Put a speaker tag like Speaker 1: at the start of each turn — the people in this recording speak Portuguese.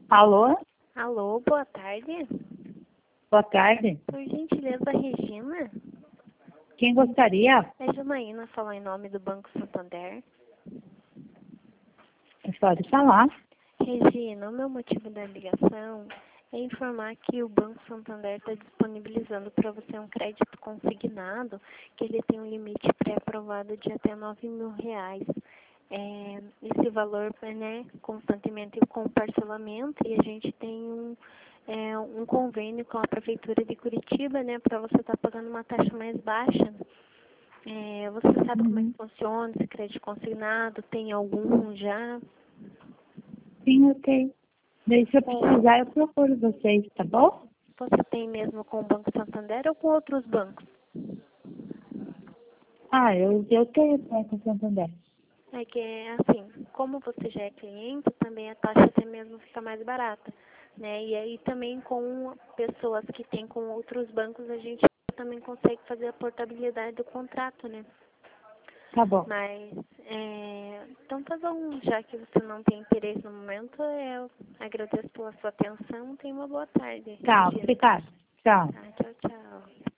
Speaker 1: Alô?
Speaker 2: Alô, boa tarde.
Speaker 1: Boa tarde.
Speaker 2: Por gentileza, Regina.
Speaker 1: Quem gostaria?
Speaker 2: É Janaína falando em nome do Banco Santander.
Speaker 1: Pode falar.
Speaker 2: Regina, o meu motivo da ligação é informar que o Banco Santander está disponibilizando para você um crédito consignado, que ele tem um limite pré-aprovado de até R$ 9.000. Esse valor, né, constantemente com parcelamento, e a gente tem um convênio com a Prefeitura de Curitiba, né, para você estar pagando uma taxa mais baixa. Você sabe como é que funciona esse crédito consignado? Tem algum já?
Speaker 1: Sim, eu tenho. Daí, se eu precisar, eu procuro vocês, tá bom?
Speaker 2: Você tem mesmo com o Banco Santander ou com outros bancos?
Speaker 1: Eu tenho com o Santander.
Speaker 2: É que, assim, como você já é cliente, também a taxa até mesmo fica mais barata, né? E aí também com pessoas que têm com outros bancos, a gente também consegue fazer a portabilidade do contrato, né?
Speaker 1: Tá bom.
Speaker 2: Mas, então tá bom, já que você não tem interesse no momento, eu agradeço pela sua atenção, tenha uma boa tarde.
Speaker 1: Tchau,
Speaker 2: Regina.
Speaker 1: obrigada. Tchau.
Speaker 2: Tchau, tchau.